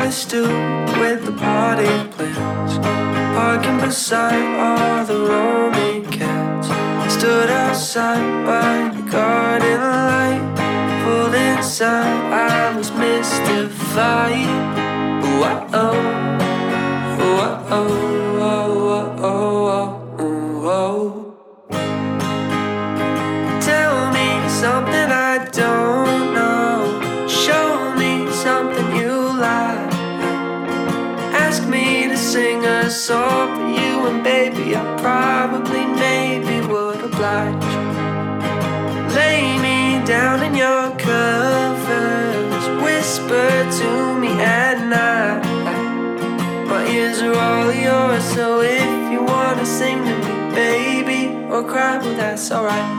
I stood with the party plans, parking beside all the roaming cats. Stood outside by the garden light, pulled inside, I was mystified. Ooh-oh, ooh-oh, ooh-oh, ooh-oh. Tell me something I don't know, show me something you like. Ask me to sing a song for you, and baby, I probably maybe would oblige. Lay me down in your covers, whisper to me at night. My ears are all yours, so if you wanna sing to me, baby, or cry, well that's alright.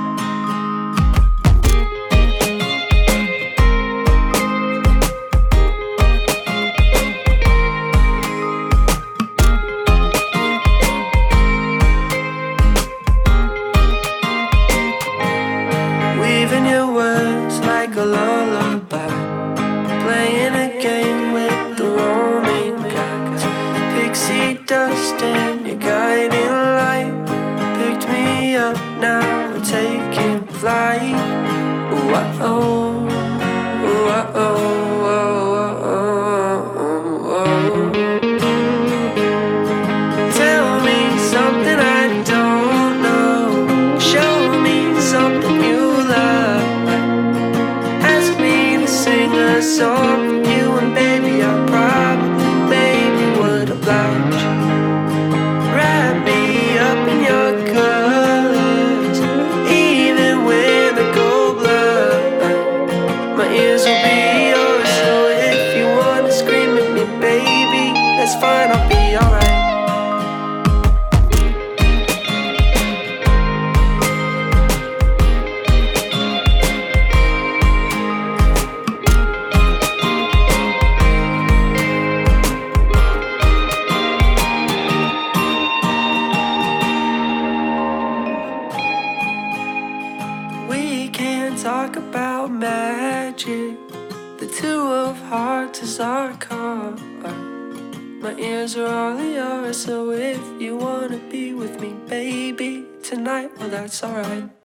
Weaving your words like a lullaby, playing a game with the roaming cats. Pixie dust and your guiding light picked me up, now we're taking flight. Ooh-oh, ooh-oh, ooh-oh. Tell me something I don't know, show me something you love. Ask me to sing a song for you, and baby, I probably maybe would oblige. Wrap me up in your colors, even when I go blurred. My ears will be yours, so if you wanna scream at me, baby, that's fine, I'll be alright. We can talk about magic, the two of hearts is our card. My ears are all yours, so if you wanna be with me, baby, tonight, well that's alright.